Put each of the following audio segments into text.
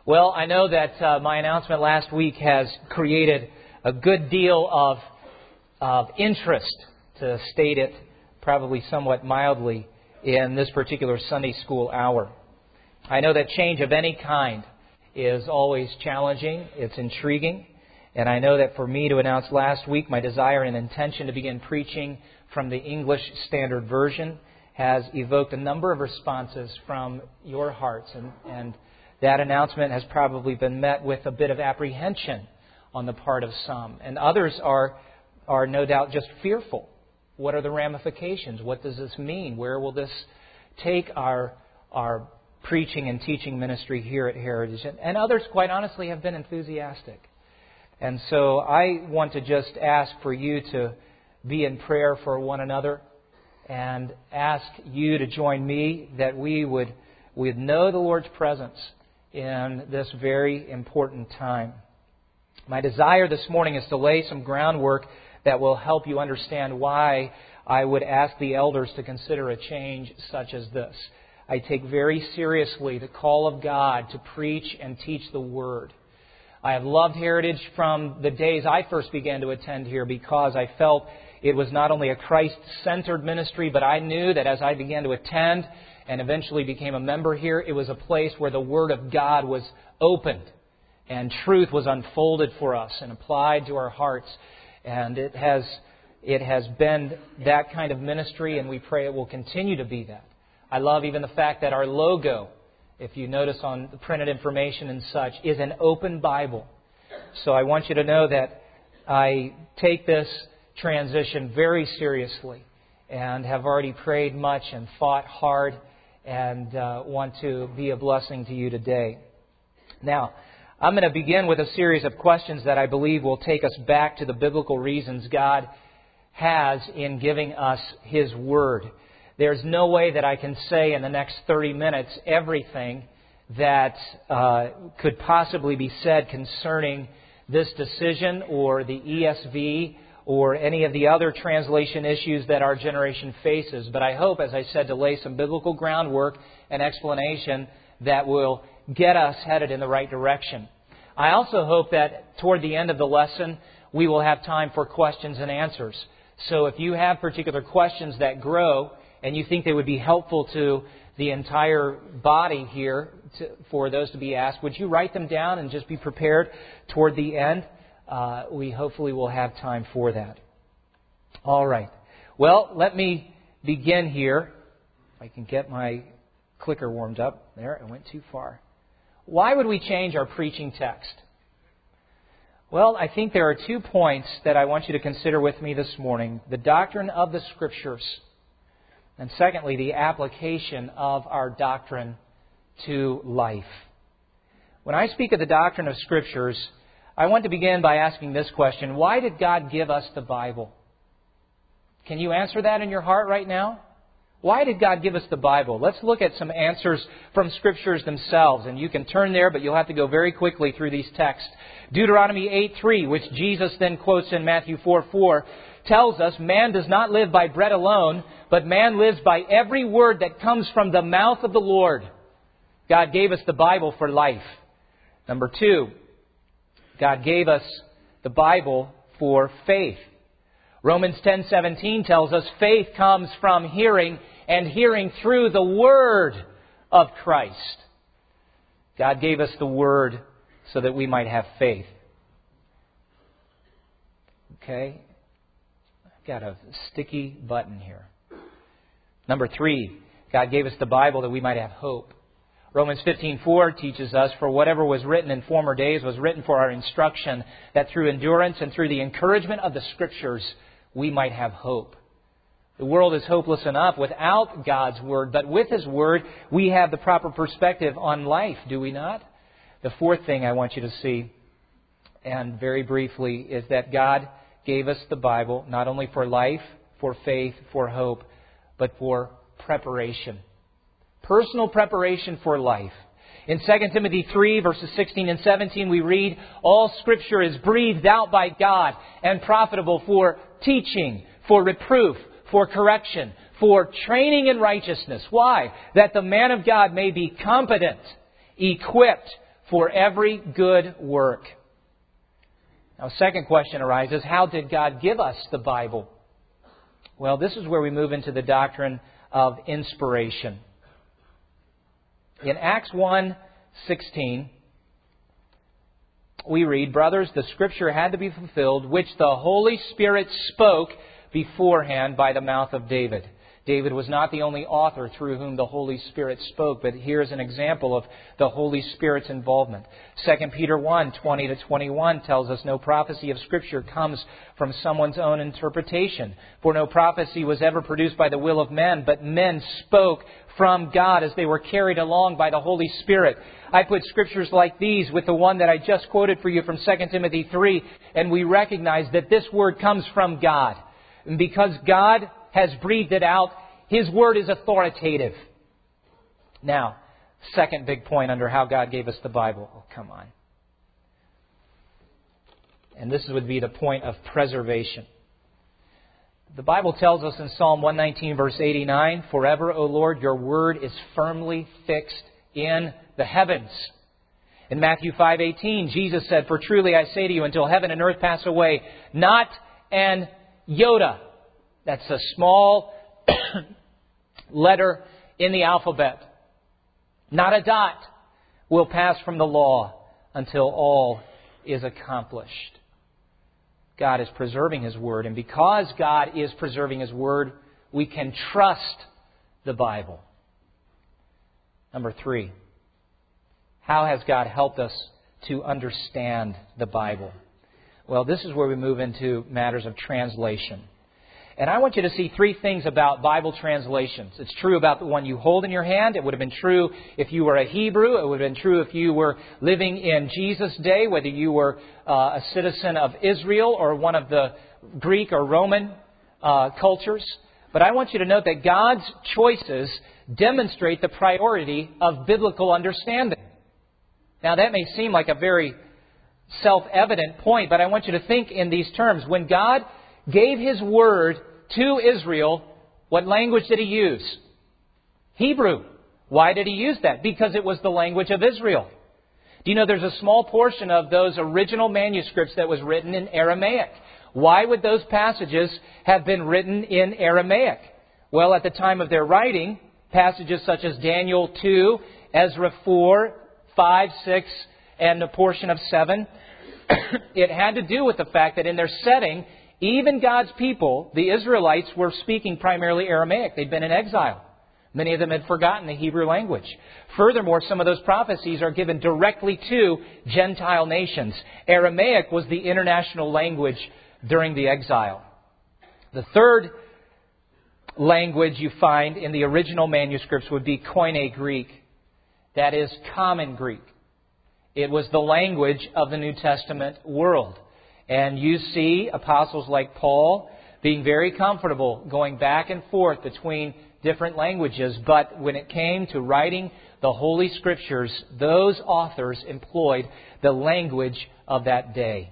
Well, I know that my announcement last week has created a good deal of interest, to state it probably somewhat mildly, in this particular Sunday school hour. I know that change of any kind is always challenging, it's intriguing, and I know that for me to announce last week my desire and intention to begin preaching from the English Standard Version has evoked a number of responses from your hearts, and that announcement has probably been met with a bit of apprehension on the part of some. And others are no doubt just fearful. What are the ramifications? What does this mean? Where will this take our preaching and teaching ministry here at Heritage? And others, quite honestly, have been enthusiastic. And so I want to just ask for you to be in prayer for one another and ask you to join me that we would know the Lord's presence in this very important time. My desire this morning is to lay some groundwork that will help you understand why I would ask the elders to consider a change such as this. I take very seriously the call of God to preach and teach the Word. I have loved Heritage from the days I first began to attend here because I felt it was not only a Christ-centered ministry, but I knew that as I began to attend and eventually became a member here, it was a place where the Word of God was opened and truth was unfolded for us and applied to our hearts. And it has been that kind of ministry, and we pray it will continue to be that. I love even the fact that our logo, if you notice on the printed information and such, is an open Bible. So I want you to know that I take this transition very seriously and have already prayed much and fought hard and want to be a blessing to you today. Now, I'm going to begin with a series of questions that I believe will take us back to the biblical reasons God has in giving us His Word. There's no way that I can say in the next 30 minutes everything that could possibly be said concerning this decision or the ESV or any of the other translation issues that our generation faces. But I hope, as I said, to lay some biblical groundwork and explanation that will get us headed in the right direction. I also hope that toward the end of the lesson, we will have time for questions and answers. So if you have particular questions that grow and you think they would be helpful to the entire body here for those to be asked, would you write them down and just be prepared toward the end? We hopefully will have time for that. All right. Well, let me begin here. If I can get my clicker warmed up. There, I went too far. Why would we change our preaching text? Well, I think there are 2 points that I want you to consider with me this morning. The doctrine of the Scriptures. And secondly, the application of our doctrine to life. When I speak of the doctrine of Scriptures, I want to begin by asking this question. Why did God give us the Bible? Can you answer that in your heart right now? Why did God give us the Bible? Let's look at some answers from Scriptures themselves. And you can turn there, but you'll have to go very quickly through these texts. Deuteronomy 8:3, which Jesus then quotes in Matthew 4:4, tells us, man does not live by bread alone, but man lives by every word that comes from the mouth of the Lord. God gave us the Bible for life. Number 2, God gave us the Bible for faith. Romans 10:17 tells us faith comes from hearing, and hearing through the Word of Christ. God gave us the Word so that we might have faith. Okay? I've got a sticky button here. Number 3, God gave us the Bible that we might have hope. Romans 15:4 teaches us, for whatever was written in former days was written for our instruction, that through endurance and through the encouragement of the Scriptures, we might have hope. The world is hopeless enough without God's Word, but with His Word, we have the proper perspective on life, do we not? The 4th thing I want you to see, and very briefly, is that God gave us the Bible not only for life, for faith, for hope, but for preparation. Personal preparation for life. In 2 Timothy 3, verses 16 and 17, we read, all Scripture is breathed out by God and profitable for teaching, for reproof, for correction, for training in righteousness. Why? That the man of God may be competent, equipped for every good work. Now, a second question arises, how did God give us the Bible? Well, this is where we move into the doctrine of inspiration. In Acts 1:16, we read, "Brothers, the Scripture had to be fulfilled, which the Holy Spirit spoke beforehand by the mouth of David." David was not the only author through whom the Holy Spirit spoke, but here's an example of the Holy Spirit's involvement. 2 Peter 1:20-21 tells us, "No prophecy of Scripture comes from someone's own interpretation. For no prophecy was ever produced by the will of men, but men spoke from God as they were carried along by the Holy Spirit." I put scriptures like these with the one that I just quoted for you from 2 Timothy 3, and we recognize that this word comes from God. And because God has breathed it out, His Word is authoritative. Now, second big point under how God gave us the Bible. Oh, come on. And this would be the point of preservation. The Bible tells us in Psalm 119, verse 89, "Forever, O Lord, your word is firmly fixed in the heavens." In Matthew 5:18, Jesus said, "For truly I say to you, until heaven and earth pass away, not an iota," that's a small letter in the alphabet, "not a dot will pass from the law until all is accomplished." God is preserving His Word, and because God is preserving His Word, we can trust the Bible. Number 3, how has God helped us to understand the Bible? Well, this is where we move into matters of translation. And I want you to see 3 things about Bible translations. It's true about the one you hold in your hand. It would have been true if you were a Hebrew. It would have been true if you were living in Jesus' day, whether you were a citizen of Israel or one of the Greek or Roman cultures. But I want you to note that God's choices demonstrate the priority of biblical understanding. Now, that may seem like a very self-evident point, but I want you to think in these terms. When God gave His Word to Israel, what language did He use? Hebrew. Why did He use that? Because it was the language of Israel. Do you know there's a small portion of those original manuscripts that was written in Aramaic? Why would those passages have been written in Aramaic? Well, at the time of their writing, passages such as Daniel 2, Ezra 4, 5, 6, and a portion of 7, it had to do with the fact that in their setting, even God's people, the Israelites, were speaking primarily Aramaic. They'd been in exile. Many of them had forgotten the Hebrew language. Furthermore, some of those prophecies are given directly to Gentile nations. Aramaic was the international language during the exile. The third language you find in the original manuscripts would be Koine Greek. That is common Greek. It was the language of the New Testament world. And you see apostles like Paul being very comfortable going back and forth between different languages. But when it came to writing the Holy Scriptures, those authors employed the language of that day.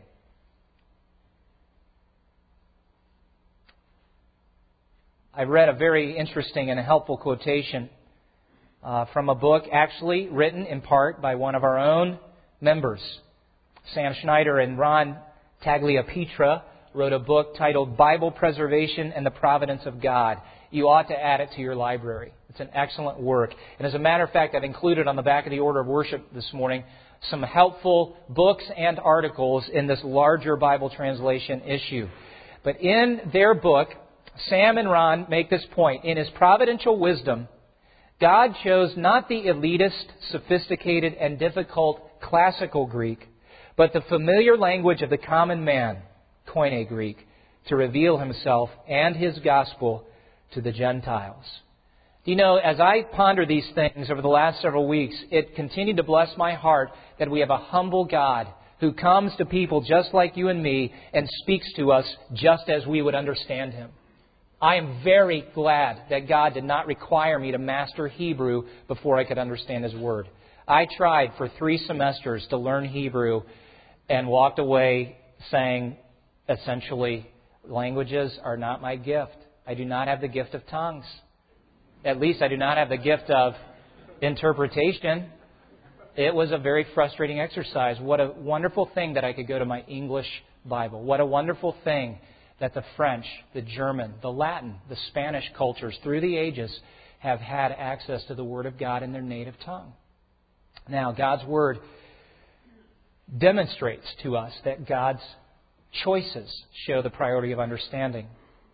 I read a very interesting and helpful quotation from a book actually written in part by one of our own members. Sam Schneider and Ron Tagliapietra wrote a book titled Bible Preservation and the Providence of God. You ought to add it to your library. It's an excellent work. And as a matter of fact, I've included on the back of the order of worship this morning some helpful books and articles in this larger Bible translation issue. But in their book, Sam and Ron make this point. In His providential wisdom, God chose not the elitist, sophisticated, and difficult classical Greek, but the familiar language of the common man, Koine Greek, to reveal Himself and His gospel to the Gentiles. Do you know, as I ponder these things over the last several weeks, it continued to bless my heart that we have a humble God who comes to people just like you and me and speaks to us just as we would understand Him. I am very glad that God did not require me to master Hebrew before I could understand His Word. I tried for 3 semesters to learn Hebrew and walked away saying, essentially, languages are not my gift. I do not have the gift of tongues. At least I do not have the gift of interpretation. It was a very frustrating exercise. What a wonderful thing that I could go to my English Bible. What a wonderful thing that the French, the German, the Latin, the Spanish cultures through the ages have had access to the Word of God in their native tongue. Now, God's Word demonstrates to us that God's choices show the priority of understanding.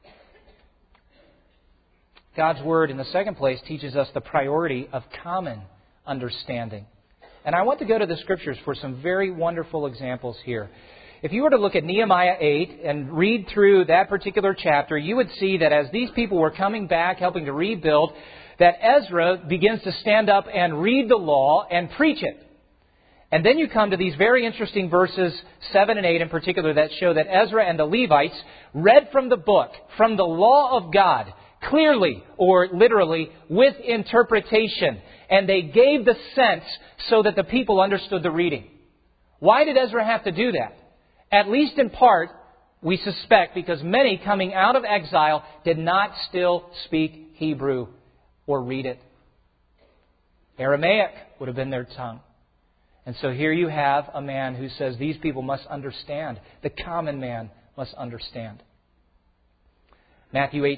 God's Word, in the second place, teaches us the priority of common understanding. And I want to go to the Scriptures for some very wonderful examples here. If you were to look at Nehemiah 8 and read through that particular chapter, you would see that as these people were coming back, helping to rebuild, that Ezra begins to stand up and read the law and preach it. And then you come to these very interesting verses, 7 and 8 in particular, that show that Ezra and the Levites read from the book, from the law of God, clearly or literally with interpretation. And they gave the sense so that the people understood the reading. Why did Ezra have to do that? At least in part, we suspect, because many coming out of exile did not still speak Hebrew or read it. Aramaic would have been their tongue. And so here you have a man who says these people must understand. The common man must understand. Matthew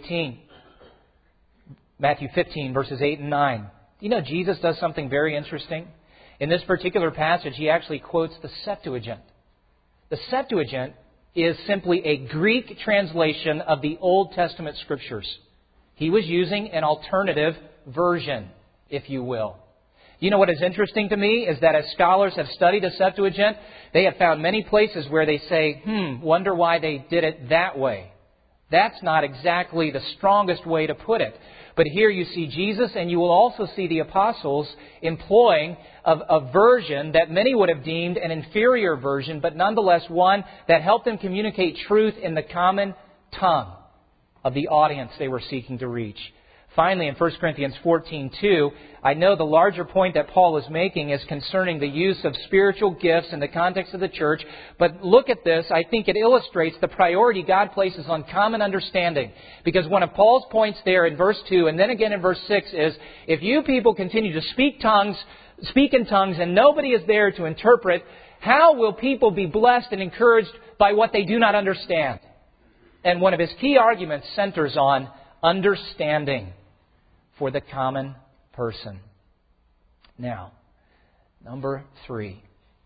15, verses 8 and 9. You know, Jesus does something very interesting. In this particular passage, he actually quotes the Septuagint. The Septuagint is simply a Greek translation of the Old Testament Scriptures. He was using an alternative version, if you will. You know what is interesting to me is that as scholars have studied the Septuagint, they have found many places where they say, wonder why they did it that way. That's not exactly the strongest way to put it. But here you see Jesus, and you will also see the apostles employing a version that many would have deemed an inferior version, but nonetheless one that helped them communicate truth in the common tongue of the audience they were seeking to reach. Finally, in 1 Corinthians 14:2, I know the larger point that Paul is making is concerning the use of spiritual gifts in the context of the church. But look at this. I think it illustrates the priority God places on common understanding. Because one of Paul's points there in verse 2 and then again in verse 6 is, if you people continue to speak in tongues and nobody is there to interpret, how will people be blessed and encouraged by what they do not understand? And one of his key arguments centers on understanding for the common person. Now, number 3.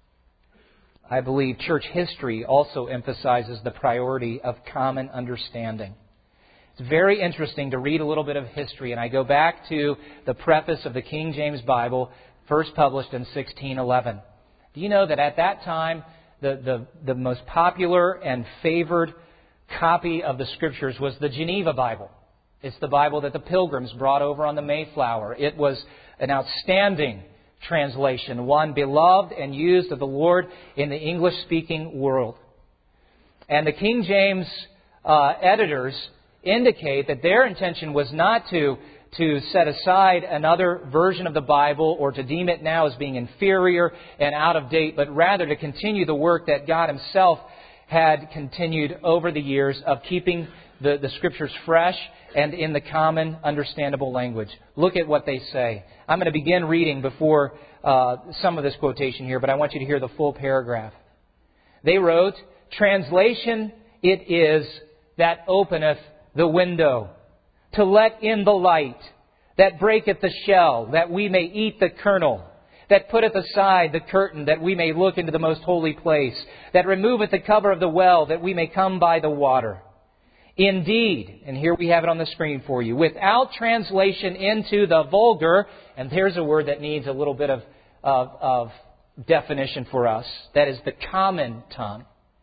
I believe church history also emphasizes the priority of common understanding. It's very interesting to read a little bit of history, and I go back to the preface of the King James Bible, first published in 1611. Do you know that at that time, the most popular and favored copy of the Scriptures was the Geneva Bible? It's the Bible that the Pilgrims brought over on the Mayflower. It was an outstanding translation, one beloved and used of the Lord in the English-speaking world. And the King James editors indicate that their intention was not to set aside another version of the Bible or to deem it now as being inferior and out of date, but rather to continue the work that God Himself had continued over the years of keeping the Scriptures fresh and in the common, understandable language. Look at what they say. I'm going to begin reading before some of this quotation here, but I want you to hear the full paragraph. They wrote, "Translation it is that openeth the window, to let in the light, that breaketh the shell, that we may eat the kernel, that putteth aside the curtain, that we may look into the most holy place, that removeth the cover of the well, that we may come by the water. Indeed," and here we have it on the screen for you, "without translation into the vulgar," and here's a word that needs a little bit of definition for us, that is the common tongue.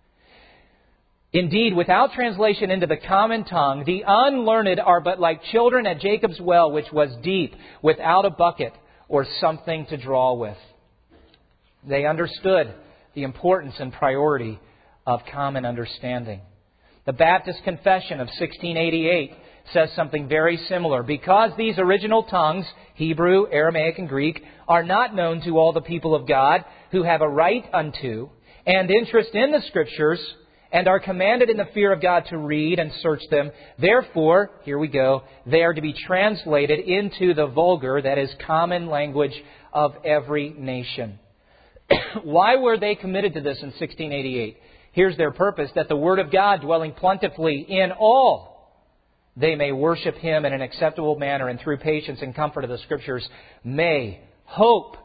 "Indeed, without translation into the common tongue, the unlearned are but like children at Jacob's well, which was deep, without a bucket or something to draw with." They understood the importance and priority of common understanding. The Baptist Confession of 1688 says something very similar. "Because these original tongues, Hebrew, Aramaic, and Greek, are not known to all the people of God, who have a right unto and interest in the Scriptures, and are commanded in the fear of God to read and search them, therefore," here we go, "they are to be translated into the vulgar," that is, common language of every nation. Why were they committed to this in 1688? Here's their purpose, that the Word of God, dwelling plentifully in all, they may worship Him in an acceptable manner, and through patience and comfort of the Scriptures may hope.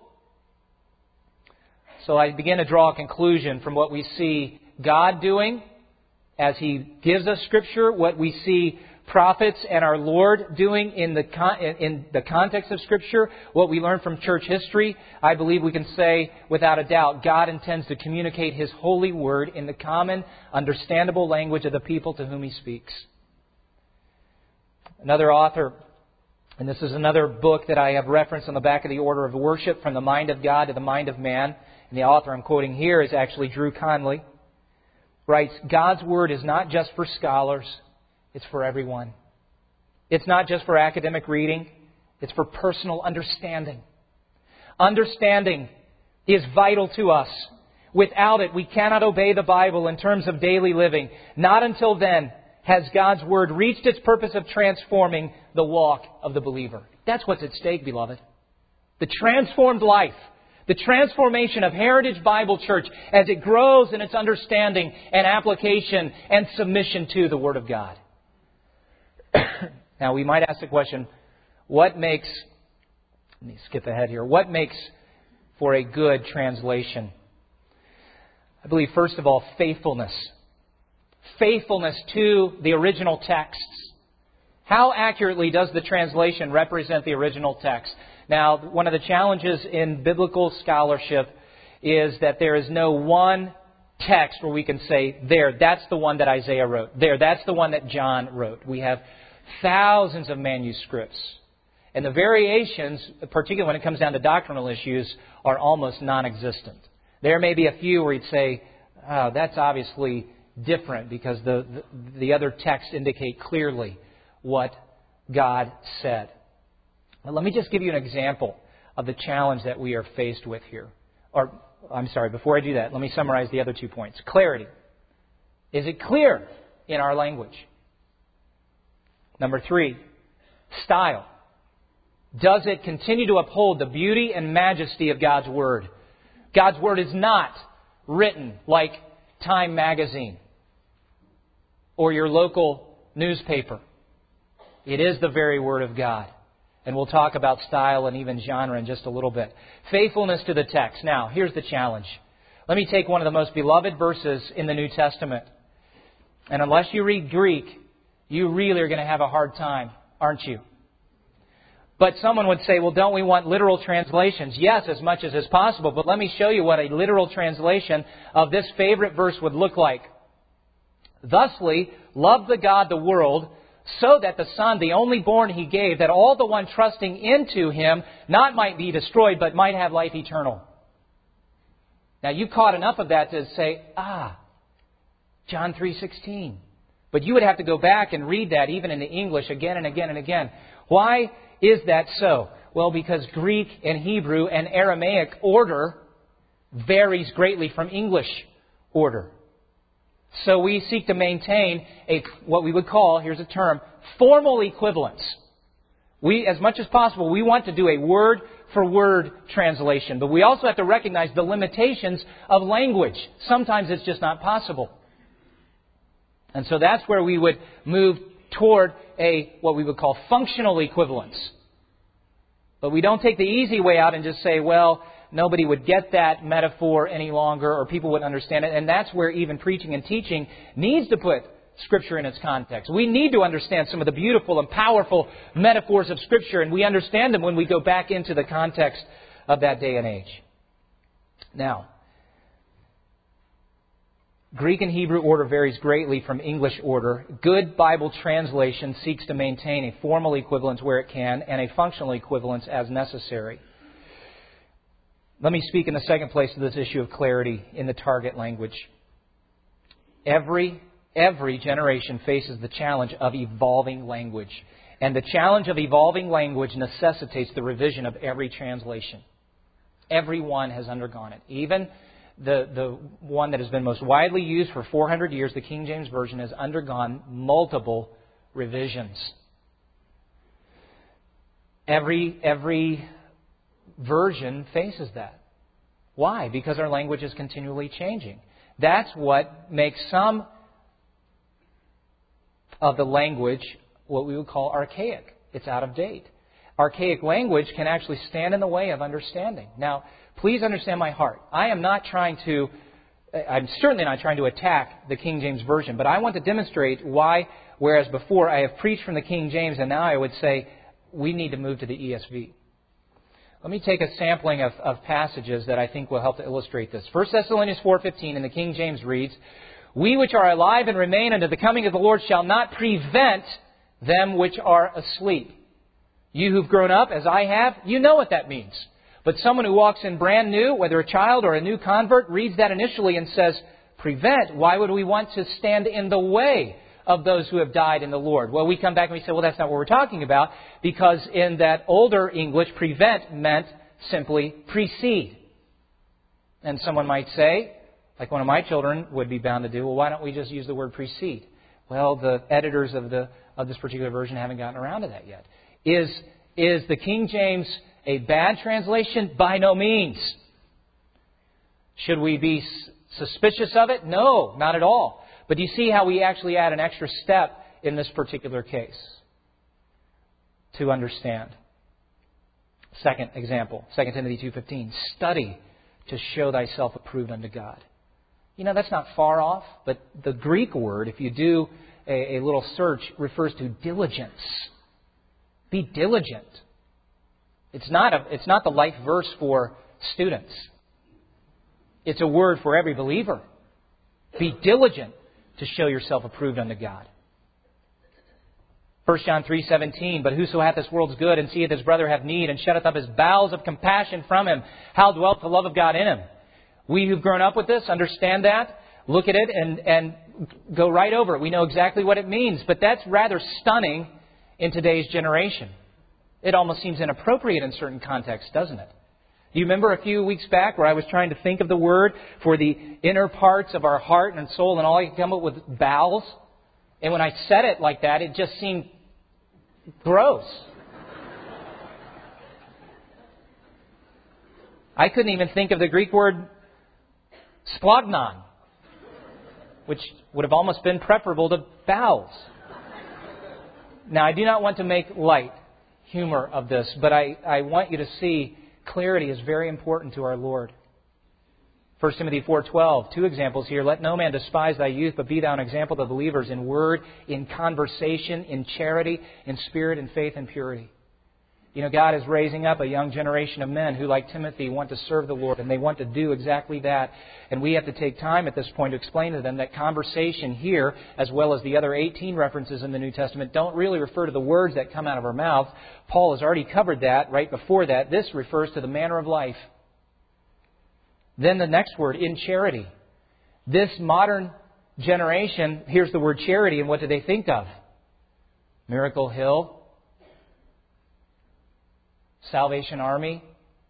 So I begin to draw a conclusion from what we see God doing as He gives us Scripture, what we see prophets and our Lord doing in the context of Scripture, what we learn from church history. I believe we can say without a doubt God intends to communicate His holy word in the common, understandable language of the people to whom He speaks. Another author, and this is another book that I have referenced on the back of the Order of Worship, From the Mind of God to the Mind of Man, and the author I'm quoting here is actually Drew Conley, writes, God's Word is not just for scholars, it's for everyone. It's not just for academic reading, it's for personal understanding. Understanding is vital to us. Without it, we cannot obey the Bible in terms of daily living. Not until then has God's Word reached its purpose of transforming the walk of the believer. That's what's at stake, beloved. The transformed life. The transformation of Heritage Bible Church as it grows in its understanding and application and submission to the Word of God. Now, we might ask the question, let me skip ahead here. What makes for a good translation? I believe, first of all, faithfulness. Faithfulness to the original texts. How accurately does the translation represent the original text? Now, one of the challenges in biblical scholarship is that there is no one text where we can say, there, that's the one that Isaiah wrote. There, that's the one that John wrote. We have thousands of manuscripts. And the variations, particularly when it comes down to doctrinal issues, are almost non-existent. There may be a few where you'd say, oh, that's obviously different because the other texts indicate clearly what God said. Now, let me just give you an example of the challenge that we are faced with here. Before I do that, let me summarize the other 2 points. Clarity. Is it clear in our language? Number 3, style. Does it continue to uphold the beauty and majesty of God's Word? God's Word is not written like Time magazine or your local newspaper. It is the very Word of God. And we'll talk about style and even genre in just a little bit. Faithfulness to the text. Now, here's the challenge. Let me take one of the most beloved verses in the New Testament. And unless you read Greek, you really are going to have a hard time, aren't you? But someone would say, well, don't we want literal translations? Yes, as much as is possible. But let me show you what a literal translation of this favorite verse would look like. Thusly, love the God the world, so that the Son, the only born He gave, that all the one trusting into Him not might be destroyed, but might have life eternal. Now, you've caught enough of that to say, John 3:16. But you would have to go back and read that even in the English again and again and again. Why is that so? Well, because Greek and Hebrew and Aramaic order varies greatly from English order. So we seek to maintain what we would call, here's a term, formal equivalence. As much as possible, we want to do a word-for-word translation. But we also have to recognize the limitations of language. Sometimes it's just not possible. And so that's where we would move toward what we would call functional equivalence. But we don't take the easy way out and just say, well, nobody would get that metaphor any longer or people wouldn't understand it. And that's where even preaching and teaching needs to put Scripture in its context. We need to understand some of the beautiful and powerful metaphors of Scripture, and we understand them when we go back into the context of that day and age. Now, Greek and Hebrew order varies greatly from English order. Good Bible translation seeks to maintain a formal equivalence where it can and a functional equivalence as necessary. Let me speak in the second place to this issue of clarity in the target language. Every generation faces the challenge of evolving language. And the challenge of evolving language necessitates the revision of every translation. Everyone has undergone it. Even the one that has been most widely used for 400 years, the King James Version, has undergone multiple revisions. Every version faces that. Why? Because our language is continually changing. That's what makes some of the language what we would call archaic. It's out of date. Archaic language can actually stand in the way of understanding. Now, please understand my heart. I'm certainly not trying to attack the King James Version, but I want to demonstrate why, whereas before I have preached from the King James, and now I would say we need to move to the ESV. Let me take a sampling of passages that I think will help to illustrate this. 1 Thessalonians 4:15 in the King James reads, "We which are alive and remain unto the coming of the Lord shall not prevent them which are asleep." You who've grown up, as I have, you know what that means. But someone who walks in brand new, whether a child or a new convert, reads that initially and says, prevent. Why would we want to stand in the way of those who have died in the Lord? Well, we come back and we say, well, that's not what we're talking about, because in that older English, prevent meant simply precede. And someone might say, like one of my children would be bound to do, well, why don't we just use the word precede? Well, the editors of this particular version haven't gotten around to that yet. Is the King James a bad translation? By no means. Should we be suspicious of it? No, not at all. But do you see how we actually add an extra step in this particular case to understand? Second example, 2 Timothy 2:15. Study to show thyself approved unto God. You know, that's not far off, but the Greek word, if you do a little search, refers to diligence. Be diligent. It's not the life verse for students. It's a word for every believer. Be diligent to show yourself approved unto God. 1 John 3:17, "But whoso hath this world's good, and seeth his brother have need, and shutteth up his bowels of compassion from him, how dwelleth the love of God in him?" We who've grown up with this understand that, look at it, and go right over it. We know exactly what it means, but that's rather stunning in today's generation. It almost seems inappropriate in certain contexts, doesn't it? Do you remember a few weeks back where I was trying to think of the word for the inner parts of our heart and soul, and all I could come up with bowels? And when I said it like that, it just seemed gross. I couldn't even think of the Greek word splagnon, which would have almost been preferable to bowels. Now, I do not want to make light humor of this, but I want you to see clarity is very important to our Lord. 1 Timothy 4:12, two examples here. "Let no man despise thy youth, but be thou an example to the believers in word, in conversation, in charity, in spirit, in faith, and purity." You know, God is raising up a young generation of men who, like Timothy, want to serve the Lord, and they want to do exactly that. And we have to take time at this point to explain to them that conversation here, as well as the other 18 references in the New Testament, don't really refer to the words that come out of our mouth. Paul has already covered that right before that. This refers to the manner of life. Then the next word, in charity. This modern generation hears the word charity, and what do they think of? Miracle Hill, Salvation Army,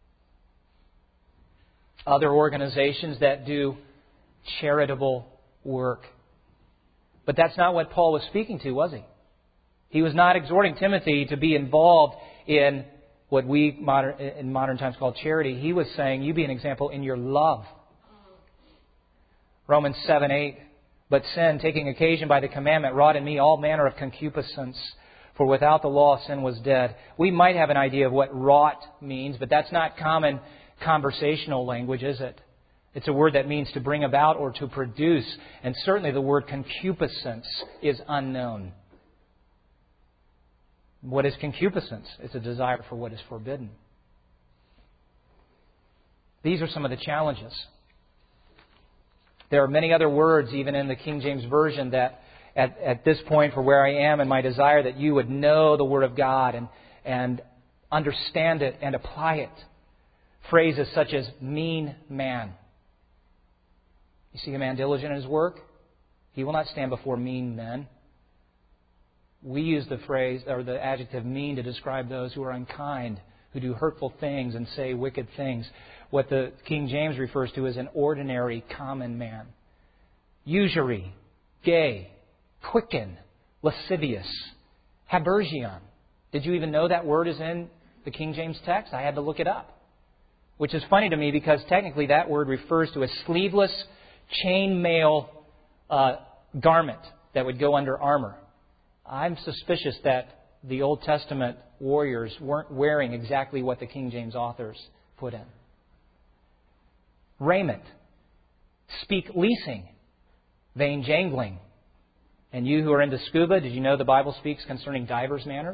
other organizations that do charitable work. But that's not what Paul was speaking to, was he? He was not exhorting Timothy to be involved in what we in modern times call charity. He was saying, you be an example in your love. Romans 7:8, "But sin, taking occasion by the commandment, wrought in me all manner of concupiscence. For without the law, sin was dead." We might have an idea of what wrought means, but that's not common conversational language, is it? It's a word that means to bring about or to produce. And certainly the word concupiscence is unknown. What is concupiscence? It's a desire for what is forbidden. These are some of the challenges. There are many other words, even in the King James Version, that at this point, for where I am and my desire that you would know the Word of God and understand it and apply it. Phrases such as mean man. You see a man diligent in his work? He will not stand before mean men. We use the phrase or the adjective mean to describe those who are unkind, who do hurtful things and say wicked things. What the King James refers to as an ordinary common man. Usury, gay, quicken, lascivious, habergion. Did you even know that word is in the King James text? I had to look it up. which is funny to me because technically that word refers to a sleeveless chainmail garment that would go under armor. I'm suspicious that the Old Testament warriors weren't wearing exactly what the King James authors put in. Raiment. Speak leasing. Vain jangling. And you who are into scuba, did you know the Bible speaks concerning divers' manners?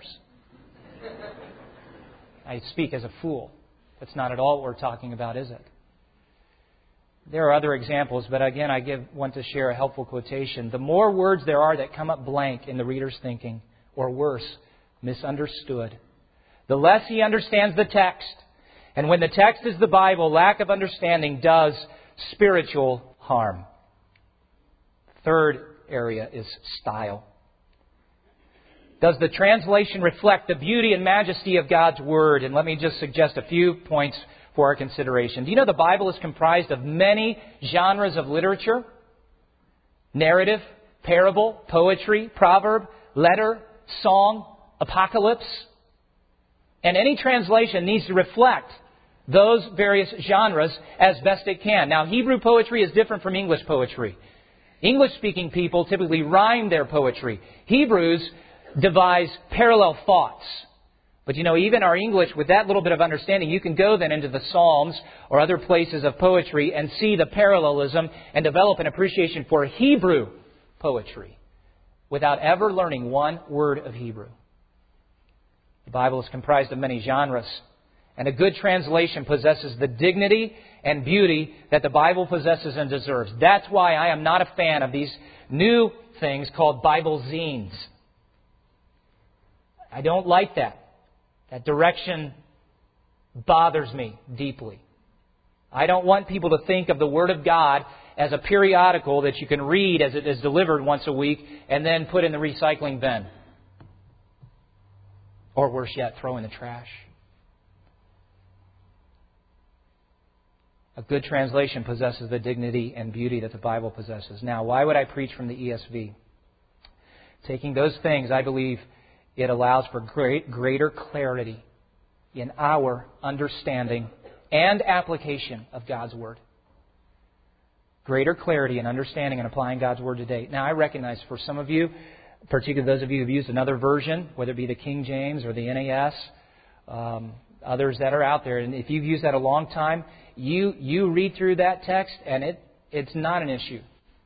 I speak as a fool. That's not at all what we're talking about, is it? There are other examples, but again, want to share a helpful quotation. The more words there are that come up blank in the reader's thinking, or worse, misunderstood, the less he understands the text. And when the text is the Bible, lack of understanding does spiritual harm. Third area is style. Does the translation reflect the beauty and majesty of God's Word? And let me just suggest a few points for our consideration. Do you know the Bible is comprised of many genres of literature? Narrative, parable, poetry, proverb, letter, song, apocalypse. And any translation needs to reflect those various genres as best it can. Now, Hebrew poetry is different from English poetry. English-speaking people typically rhyme their poetry. Hebrews devise parallel thoughts. But you know, even our English, with that little bit of understanding, you can go then into the Psalms or other places of poetry and see the parallelism and develop an appreciation for Hebrew poetry without ever learning one word of Hebrew. The Bible is comprised of many genres, and a good translation possesses the dignity and beauty that the Bible possesses and deserves. That's why I am not a fan of these new things called Bible zines. I don't like that. That direction bothers me deeply. I don't want people to think of the Word of God as a periodical that you can read as it is delivered once a week and then put in the recycling bin. Or worse yet, throw in the trash. A good translation possesses the dignity and beauty that the Bible possesses. Now, why would I preach from the ESV? Taking those things, I believe it allows for greater clarity in our understanding and application of God's Word. Greater clarity in understanding and applying God's Word today. Now, I recognize for some of you, particularly those of you who have used another version, whether it be the King James or the NAS, others that are out there, and if you've used that a long time, you read through that text and it's not an issue.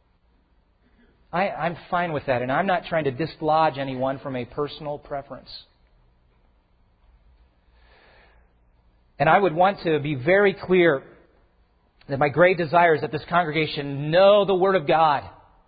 I'm fine with that, and I'm not trying to dislodge anyone from a personal preference. And I would want to be very clear that my great desire is that this congregation know the Word of God.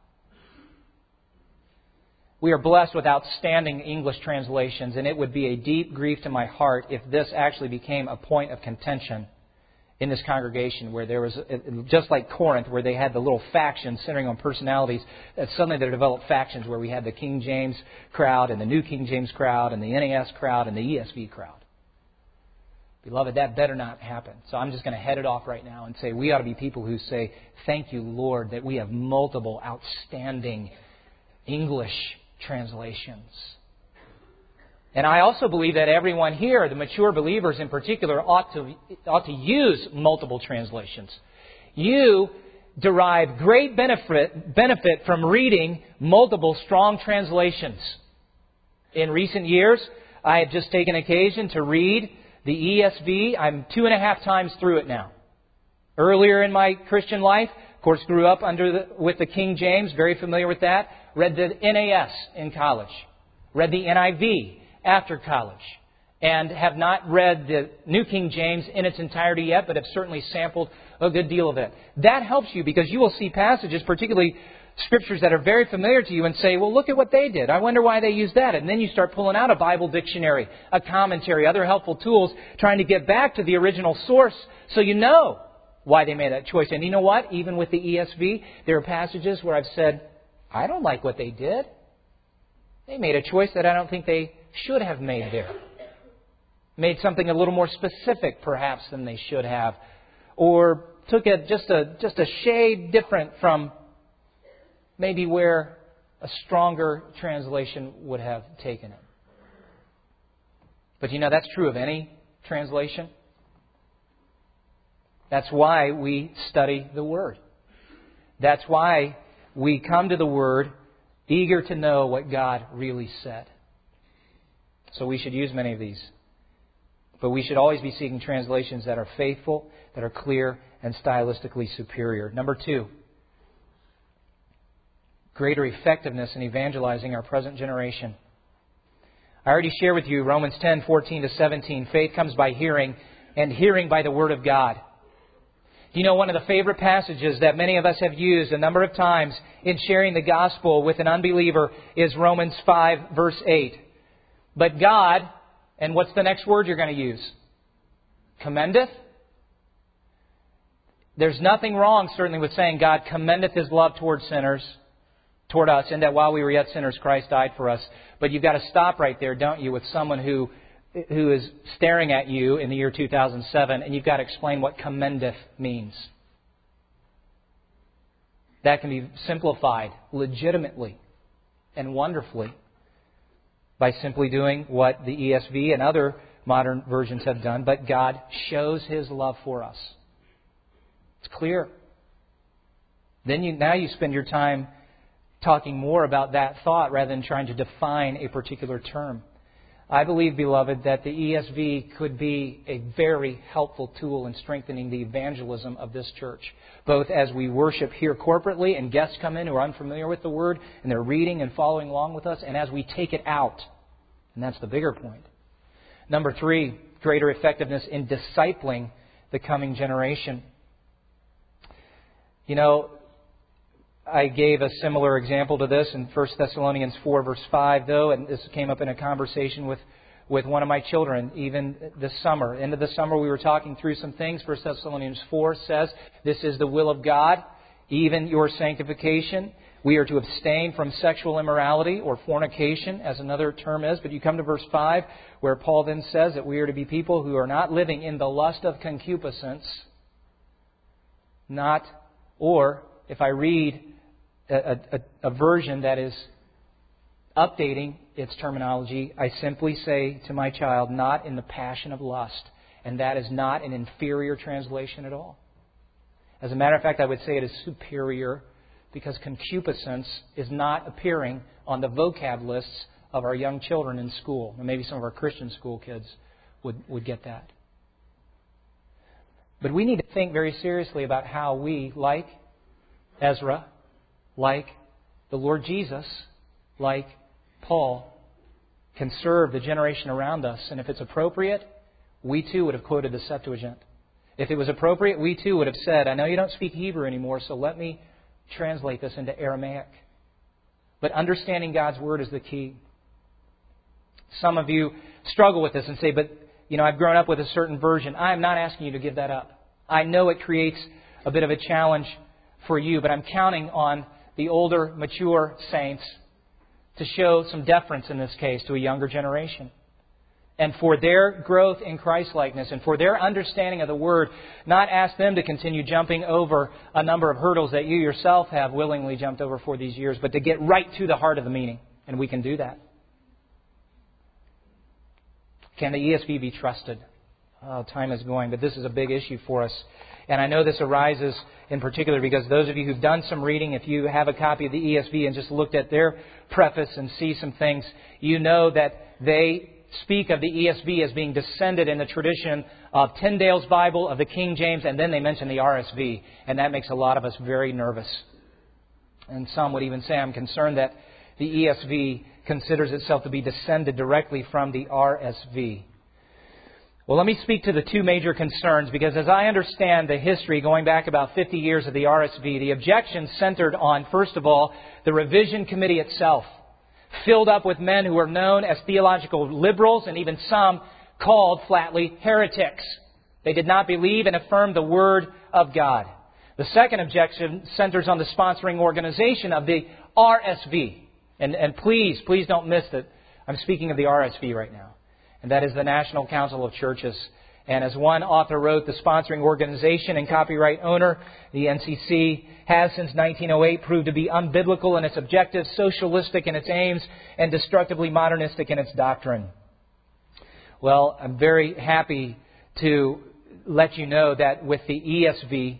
We are blessed with outstanding English translations, and it would be a deep grief to my heart if this actually became a point of contention in this congregation, where there was, just like Corinth, where they had the little factions centering on personalities, that suddenly there developed factions where we had the King James crowd and the New King James crowd and the NAS crowd and the ESV crowd. Beloved, that better not happen. So I'm just going to head it off right now and say we ought to be people who say, thank you, Lord, that we have multiple outstanding English translations. And I also believe that everyone here, the mature believers in particular, ought to use multiple translations. You derive great benefit from reading multiple strong translations. In recent years, I have just taken occasion to read the ESV. I'm 2.5 times through it now. Earlier in my Christian life, of course, grew up with the King James, very familiar with that. Read the NAS in college. Read the NIV after college, and have not read the New King James in its entirety yet, but have certainly sampled a good deal of it. That helps you because you will see passages, particularly scriptures that are very familiar to you, and say, well, look at what they did. I wonder why they used that. And then you start pulling out a Bible dictionary, a commentary, other helpful tools, trying to get back to the original source so you know why they made that choice. And you know what? Even with the ESV, there are passages where I've said, I don't like what they did. They made a choice that I don't think they should have made there. Made something a little more specific, perhaps, than they should have. Or took it just a shade different from maybe where a stronger translation would have taken it. But you know, that's true of any translation. That's why we study the Word. That's why we come to the Word eager to know what God really said. So we should use many of these. But we should always be seeking translations that are faithful, that are clear, and stylistically superior. Number 2, greater effectiveness in evangelizing our present generation. I already shared with you Romans 10:14-17. Faith comes by hearing, and hearing by the Word of God. You know, one of the favorite passages that many of us have used a number of times in sharing the gospel with an unbeliever is Romans 5, verse 8. But God, and what's the next word you're going to use? Commendeth? There's nothing wrong, certainly, with saying God commendeth His love toward sinners, toward us, and that while we were yet sinners, Christ died for us. But you've got to stop right there, don't you, with someone who is staring at you in the year 2007, and you've got to explain what commendeth means. That can be simplified legitimately and wonderfully by simply doing what the ESV and other modern versions have done. But God shows His love for us. It's clear. Then now you spend your time talking more about that thought rather than trying to define a particular term. I believe, beloved, that the ESV could be a very helpful tool in strengthening the evangelism of this church, both as we worship here corporately and guests come in who are unfamiliar with the Word and they're reading and following along with us, and as we take it out. And that's the bigger point. Number 3, greater effectiveness in discipling the coming generation. You know, I gave a similar example to this in 1 Thessalonians 4, verse 5, though, and this came up in a conversation with one of my children, even this summer. End of the summer, we were talking through some things. 1 Thessalonians 4 says, this is the will of God, even your sanctification. We are to abstain from sexual immorality, or fornication, as another term is. But you come to verse 5, where Paul then says that we are to be people who are not living in the lust of concupiscence, or if I read a version that is updating its terminology, I simply say to my child, not in the passion of lust. And that is not an inferior translation at all. As a matter of fact, I would say it is superior, because concupiscence is not appearing on the vocab lists of our young children in school. And maybe some of our Christian school kids would get that. But we need to think very seriously about how we, like Ezra, like the Lord Jesus, like Paul, can serve the generation around us. And if it's appropriate, we too would have quoted the Septuagint. If it was appropriate, we too would have said, I know you don't speak Hebrew anymore, so let me translate this into Aramaic. But understanding God's Word is the key. Some of you struggle with this and say, but, I've grown up with a certain version. I am not asking you to give that up. I know it creates a bit of a challenge for you, but I'm counting on the older, mature saints to show some deference in this case to a younger generation. And for their growth in Christ-likeness and for their understanding of the Word, not ask them to continue jumping over a number of hurdles that you yourself have willingly jumped over for these years, but to get right to the heart of the meaning. And we can do that. Can the ESV be trusted? Oh, time is going, but this is a big issue for us. And I know this arises in particular because those of you who've done some reading, if you have a copy of the ESV and just looked at their preface and see some things, you know that they speak of the ESV as being descended in the tradition of Tyndale's Bible, of the King James, and then they mention the RSV. And that makes a lot of us very nervous. And some would even say, I'm concerned that the ESV considers itself to be descended directly from the RSV. Well, let me speak to the two major concerns, because as I understand the history going back about 50 years of the RSV, the objections centered on, first of all, the revision committee itself, filled up with men who were known as theological liberals and even some called flatly heretics. They did not believe and affirm the Word of God. The second objection centers on the sponsoring organization of the RSV. And please don't miss that I'm speaking of the RSV right now. And that is the National Council of Churches. And as one author wrote, the sponsoring organization and copyright owner, the NCC, has since 1908 proved to be unbiblical in its objectives, socialistic in its aims, and destructively modernistic in its doctrine. Well, I'm very happy to let you know that with the ESV,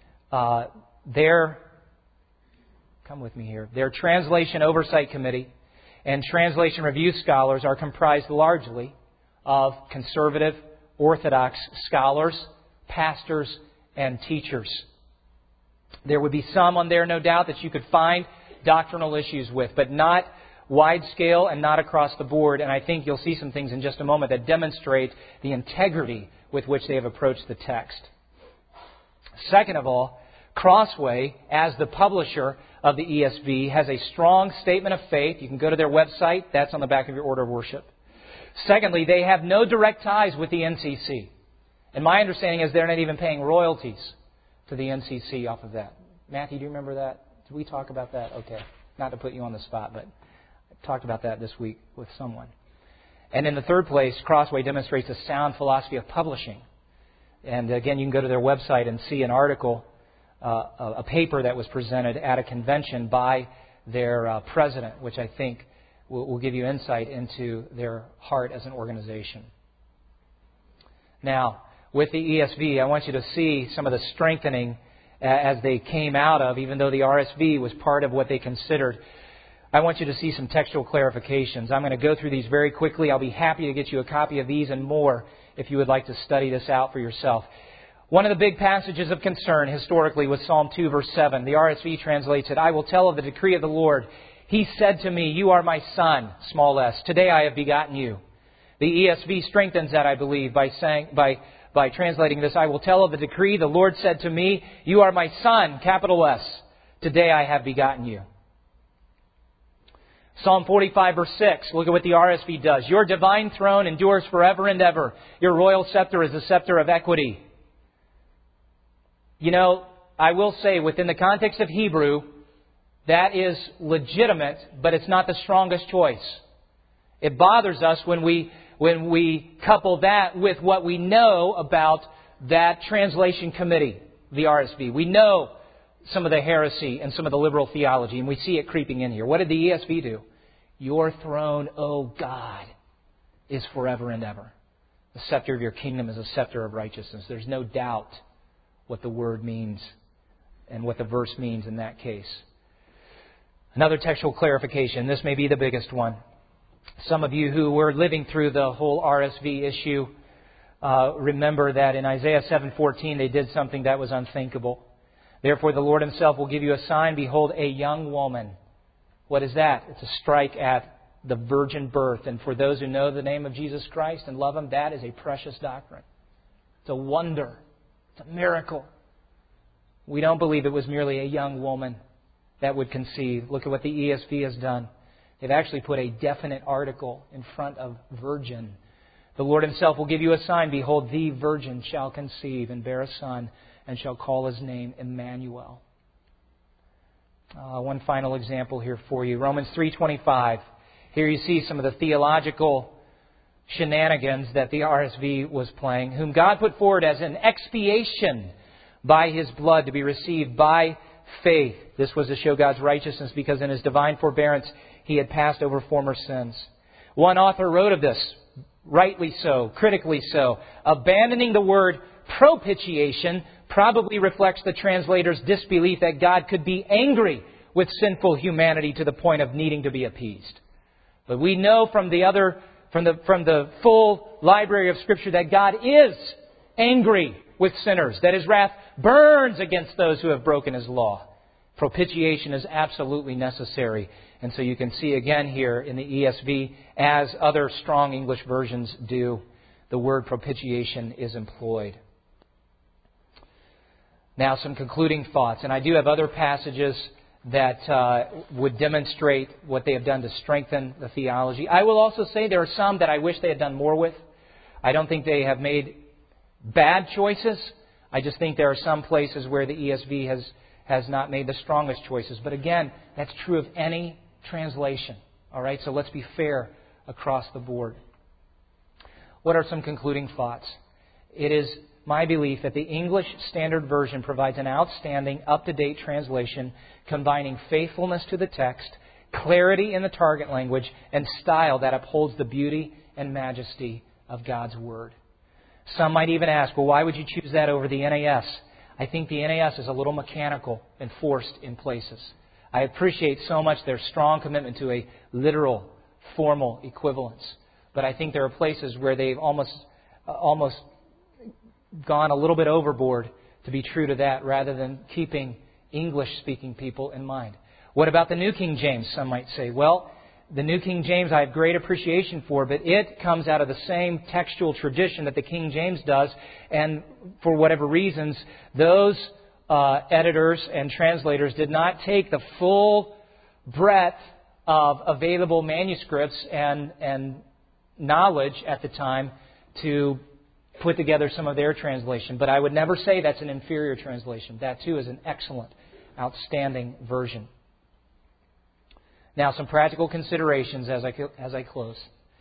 their Translation Oversight Committee and Translation Review Scholars are comprised largely of conservative, Orthodox scholars, pastors, and teachers. There would be some on there, no doubt, that you could find doctrinal issues with, but not wide scale and not across the board. And I think you'll see some things in just a moment that demonstrate the integrity with which they have approached the text. Second of all, Crossway, as the publisher of the ESV, has a strong statement of faith. You can go to their website. That's on the back of your order of worship. Secondly, they have no direct ties with the NCC. And my understanding is they're not even paying royalties to the NCC off of that. Matthew, do you remember that? Did we talk about that? Okay. Not to put you on the spot, but I talked about that this week with someone. And in the third place, Crossway demonstrates a sound philosophy of publishing. And again, you can go to their website and see an article, a paper that was presented at a convention by their president, which I think will give you insight into their heart as an organization. Now, with the ESV, I want you to see some of the strengthening as they came out of, even though the RSV was part of what they considered. I want you to see some textual clarifications. I'm going to go through these very quickly. I'll be happy to get you a copy of these and more if you would like to study this out for yourself. One of the big passages of concern historically was Psalm 2, verse 7. The RSV translates it, "I will tell of the decree of the Lord. He said to me, you are my son, small s. Today I have begotten you." The ESV strengthens that, I believe, by translating this, "I will tell of the decree. The Lord said to me, you are my son, capital S. Today I have begotten you." Psalm 45, verse 6. Look at what the RSV does. "Your divine throne endures forever and ever. Your royal scepter is a scepter of equity." You know, I will say within the context of Hebrew, that is legitimate, but it's not the strongest choice. It bothers us when we couple that with what we know about that translation committee, the RSV. We know some of the heresy and some of the liberal theology, and we see it creeping in here. What did the ESV do? "Your throne, O God, is forever and ever. The scepter of your kingdom is a scepter of righteousness." There's no doubt what the word means and what the verse means in that case. Another textual clarification. This may be the biggest one. Some of you who were living through the whole RSV issue remember that in Isaiah 7:14 they did something that was unthinkable. "Therefore the Lord Himself will give you a sign. Behold, a young woman." What is that? It's a strike at the virgin birth. And for those who know the name of Jesus Christ and love Him, that is a precious doctrine. It's a wonder. It's a miracle. We don't believe it was merely a young woman that would conceive. Look at what the ESV has done. They've actually put a definite article in front of virgin. "The Lord Himself will give you a sign. Behold, the virgin shall conceive and bear a son and shall call His name Emmanuel." One final example here for you. Romans 3:25. Here you see some of the theological shenanigans that the RSV was playing. "Whom God put forward as an expiation by His blood to be received by faith." This was to show God's righteousness because in His divine forbearance He had passed over former sins. One author wrote of this, rightly so, critically so, "Abandoning the word propitiation probably reflects the translator's disbelief that God could be angry with sinful humanity to the point of needing to be appeased." But we know from the full library of Scripture that God is angry with sinners, that His wrath burns against those who have broken His law. Propitiation is absolutely necessary. And so you can see again here in the ESV, as other strong English versions do, the word propitiation is employed. Now some concluding thoughts. And I do have other passages that would demonstrate what they have done to strengthen the theology. I will also say there are some that I wish they had done more with. I don't think they have made bad choices. I just think there are some places where the ESV has not made the strongest choices. But again, that's true of any translation. All right, so let's be fair across the board. What are some concluding thoughts? It is my belief that the English Standard Version provides an outstanding, up-to-date translation combining faithfulness to the text, clarity in the target language, and style that upholds the beauty and majesty of God's Word. Some might even ask, well, why would you choose that over the NAS? I think the NAS is a little mechanical and forced in places. I appreciate so much their strong commitment to a literal, formal equivalence. But I think there are places where they've almost gone a little bit overboard to be true to that rather than keeping English-speaking people in mind. What about the New King James, some might say? Well, the New King James I have great appreciation for, but it comes out of the same textual tradition that the King James does, and for whatever reasons, those editors and translators did not take the full breadth of available manuscripts and knowledge at the time to put together some of their translation. But I would never say that's an inferior translation. That too is an excellent, outstanding version. Now, some practical considerations as I close.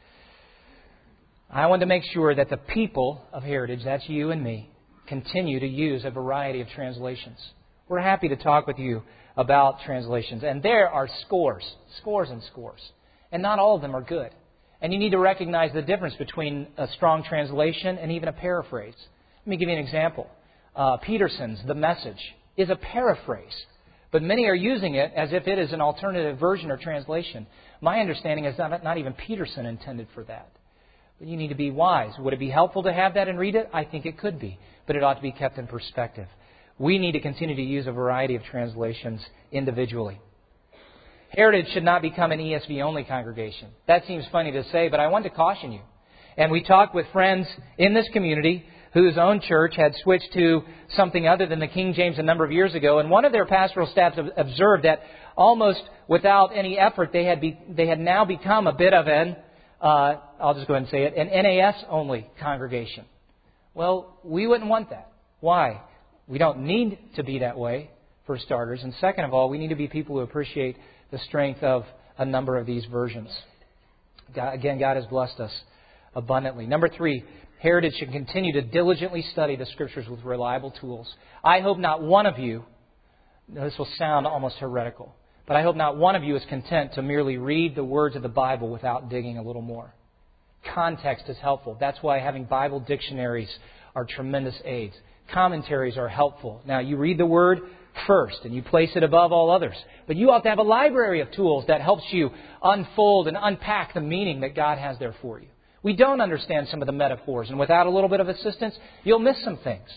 I want to make sure that the people of Heritage, that's you and me, continue to use a variety of translations. We're happy to talk with you about translations. And there are scores and scores. And not all of them are good. And you need to recognize the difference between a strong translation and even a paraphrase. Let me give you an example. Peterson's The Message is a paraphrase. But many are using it as if it is an alternative version or translation. My understanding is not even Peterson intended for that. But you need to be wise. Would it be helpful to have that and read it? I think it could be. But it ought to be kept in perspective. We need to continue to use a variety of translations individually. Heritage should not become an ESV-only congregation. That seems funny to say, but I want to caution you. And we talked with friends in this community whose own church had switched to something other than the King James a number of years ago. And one of their pastoral staff observed that almost without any effort, they had now become a bit of an, I'll just go ahead and say it, an NAS-only congregation. Well, we wouldn't want that. Why? We don't need to be that way, for starters. And second of all, we need to be people who appreciate the strength of a number of these versions. God has blessed us abundantly. Number 3, Heritage should continue to diligently study the Scriptures with reliable tools. I hope not one of you, this will sound almost heretical, but I hope not one of you is content to merely read the words of the Bible without digging a little more. Context is helpful. That's why having Bible dictionaries are tremendous aids. Commentaries are helpful. Now, you read the Word first and you place it above all others. But you ought to have a library of tools that helps you unfold and unpack the meaning that God has there for you. We don't understand some of the metaphors, and without a little bit of assistance, you'll miss some things.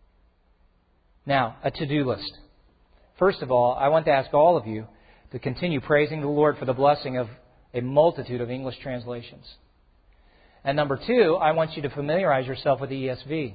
Now, a to-do list. First of all, I want to ask all of you to continue praising the Lord for the blessing of a multitude of English translations. And number 2, I want you to familiarize yourself with the ESV.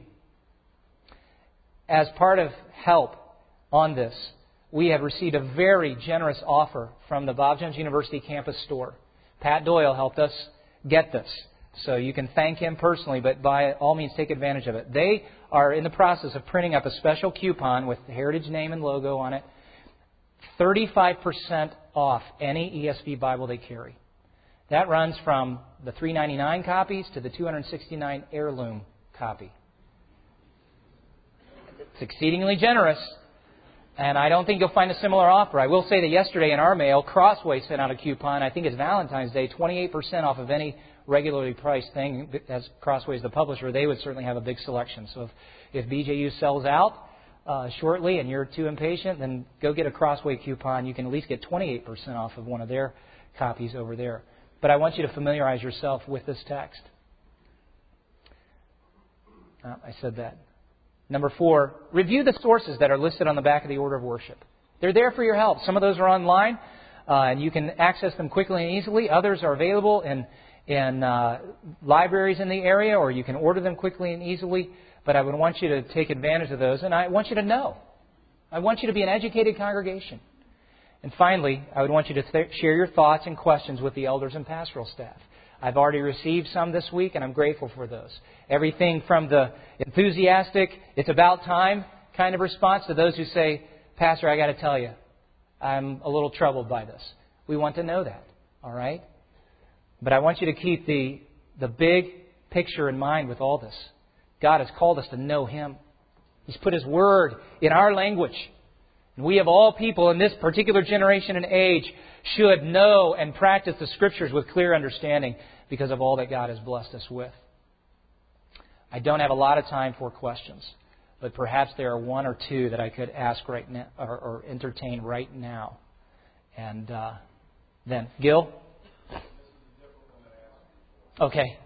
As part of help on this, we have received a very generous offer from the Bob Jones University campus store. Pat Doyle helped us get this. So you can thank him personally, but by all means take advantage of it. They are in the process of printing up a special coupon with the Heritage name and logo on it. 35% off any ESV Bible they carry. That runs from the $3.99 copies to the $269 heirloom copy. It's exceedingly generous, and I don't think you'll find a similar offer. I will say that yesterday in our mail, Crossway sent out a coupon, I think it's Valentine's Day, 28% off of any regularly priced thing. As Crossway is the publisher, they would certainly have a big selection. So if BJU sells out shortly and you're too impatient, then go get a Crossway coupon. You can at least get 28% off of one of their copies over there. But I want you to familiarize yourself with this text. I said that. Number 4, review the sources that are listed on the back of the order of worship. They're there for your help. Some of those are online, and you can access them quickly and easily. Others are available in libraries in the area, or you can order them quickly and easily. But I would want you to take advantage of those, and I want you to know. I want you to be an educated congregation. And finally, I would want you to share your thoughts and questions with the elders and pastoral staff. I've already received some this week, and I'm grateful for those. Everything from the enthusiastic, it's about time kind of response to those who say, Pastor, I got to tell you, I'm a little troubled by this. We want to know that, all right? But I want you to keep the big picture in mind with all this. God has called us to know Him. He's put His Word in our language. And we of all people in this particular generation and age should know and practice the Scriptures with clear understanding because of all that God has blessed us with. I don't have a lot of time for questions, but perhaps there are one or two that I could ask right now or entertain right now. And then, Gil? Okay.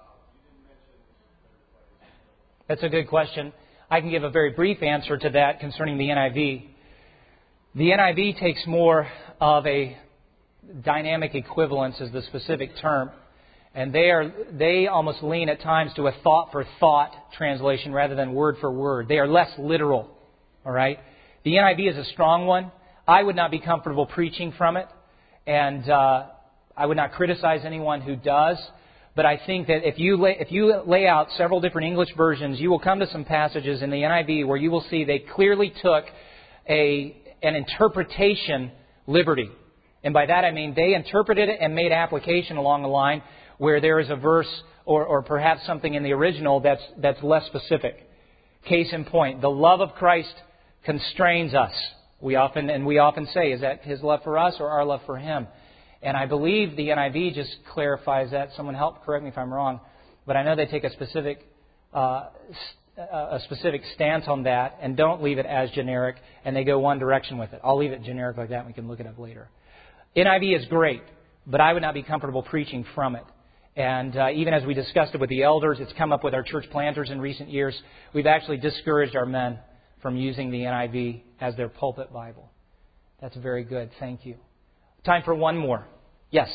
That's a good question. I can give a very brief answer to that concerning the NIV. The NIV takes more of a dynamic equivalence as the specific term. And they almost lean at times to a thought-for-thought translation rather than word-for-word. They are less literal. All right? The NIV is a strong one. I would not be comfortable preaching from it. And I would not criticize anyone who does. But I think that if you lay out several different English versions, you will come to some passages in the NIV where you will see they clearly took an interpretation liberty. And by that I mean they interpreted it and made application along the line where there is a verse or perhaps something in the original that's less specific. Case in point, the love of Christ constrains us. We often say, is that His love for us or our love for Him? And I believe the NIV just clarifies that. Someone help correct me if I'm wrong. But I know they take a specific stance on that and don't leave it as generic, and they go one direction with it. I'll leave it generic like that and we can look it up later. NIV is great, but I would not be comfortable preaching from it. And even as we discussed it with the elders, it's come up with our church planters in recent years. We've actually discouraged our men from using the NIV as their pulpit Bible. That's very good. Thank you. Time for one more. Yes?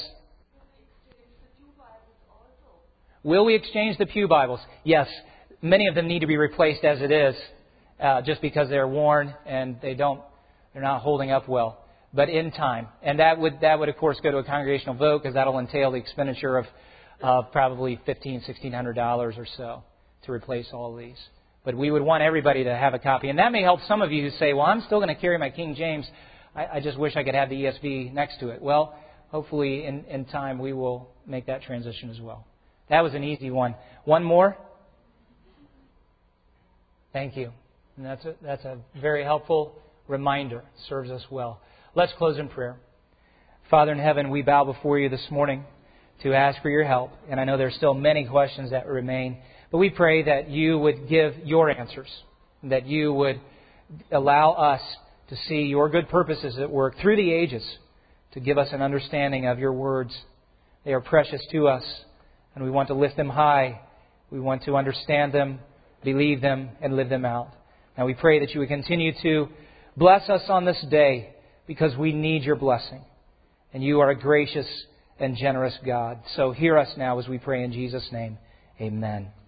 Will we exchange the Pew Bibles? Yes. Many of them need to be replaced as it is, just because they're worn and they're not holding up well. But in time, and that would of course go to a congregational vote because that'll entail the expenditure of probably $1,500-$1,600 or so to replace all of these. But we would want everybody to have a copy, and that may help some of you who say, "Well, I'm still going to carry my King James. I just wish I could have the ESV next to it." Well, hopefully in time we will make that transition as well. That was an easy one. One more? Thank you. And that's a very helpful reminder. Serves us well. Let's close in prayer. Father in heaven, we bow before you this morning to ask for your help. And I know there's still many questions that remain. But we pray that you would give your answers. That you would allow us to see your good purposes at work through the ages to give us an understanding of your words. They are precious to us, and we want to lift them high. We want to understand them, believe them, and live them out. Now we pray that you would continue to bless us on this day because we need your blessing. And you are a gracious and generous God. So hear us now as we pray in Jesus' name. Amen.